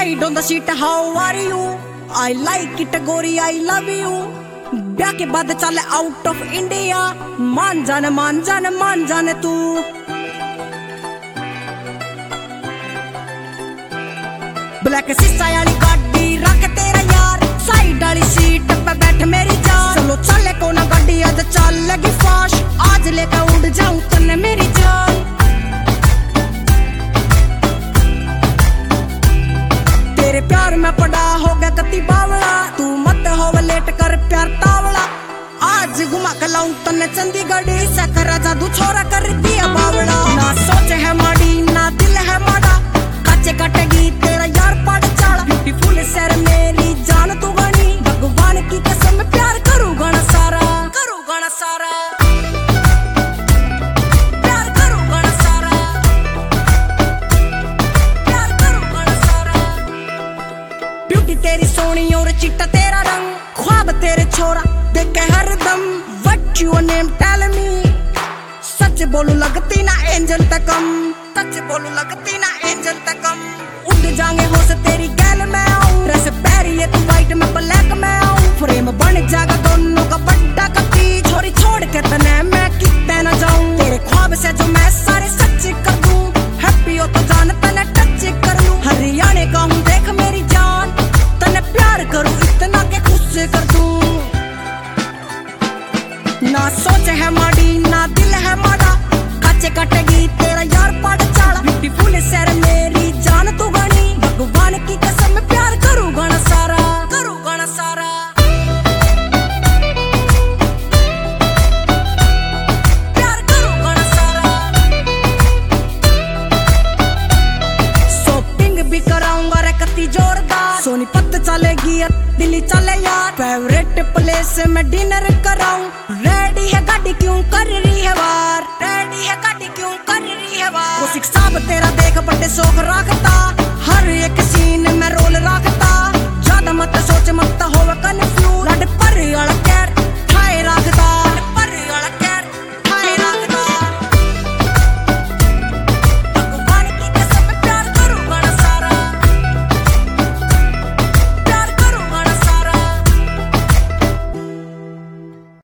Side on the seat how are you, I like it गोरी I love you. ब्याह के बाद चले आउट ऑफ इंडिया, मान जाने मान जाने मान जाने तू। ब्लैक शीशा वाली गाड़ी रख तेरा यार, साइड वाली सीट पे बैठ मेरी जान। चलो चले को ना गाड़ी आज चल लगी फास्ट, आज लेकर उड़ जाऊं तन्ने मेरी जान। तेरे प्यार में पड़ा हो गया कति बावला, तू मत हो लेट कर प्यार तावला। आज घुमा के लाऊं तन्ने चंडीगढ़ से, कर जादू छोरा कर दिया बावला। ना सोच है माड़ी ना दिल है माड़ा, काचे कटेगी तेरा यार पड़ चाड़ा। ब्यूटीफुल सर मेरी जान तू गणी, भगवान की कसम प्यार करूं गण सारा, करूं गण सारा, प्यार करूं गण सारा, प्यार करूं गण सारा। ब्यूटी तेरी सोनी और चिट्टा तेरा रंग, ख्वाब तेरे छोरा देखे हरदम। What your name tell me, सच बोलू लगती ना एंजल तकम, सच बोलू लगती ना एंजल तकम। उड़ जाएंगे होश तेरी गैल में आऊं, ड्रेस पहरी है तू वाइट में ब्लैक में आऊं। फ्रेम बन जाएगा दोनों का बड्डा कती, छोरी छोड़ के तने मैं कितने ना जाऊं। तेरे ख्वाब से जो मैं सारे सच कर दूं, हैप्पी हो तो जान तने टच कर लूं। हरियाणे का हूं देख मेरी जान, तने प्यार करूं इतना के खुश कर दूं। ना सोच है माड़ी ना दिल है माड़ा, काचे कटेगी तेरा यार पड़ चाड़ा। ब्यूटीफुल सर मेरी जान तू गणी, भगवान की कसम प्यार करूं गण सारा, करूं गण सारा, प्यार करूं गण सारा। शॉपिंग भी कराऊंगा रे कति जोरदार, सोनीपत चलेगी दिल्ली चले यार। फेवरेट प्लेस में डिनर कराऊं, रेडी है गाड़ी क्यों कर रही है वार, रेडी है गाड़ी क्यों कर रही है वार। वो शिक्षा तेरा देख बड़े शौक रखता,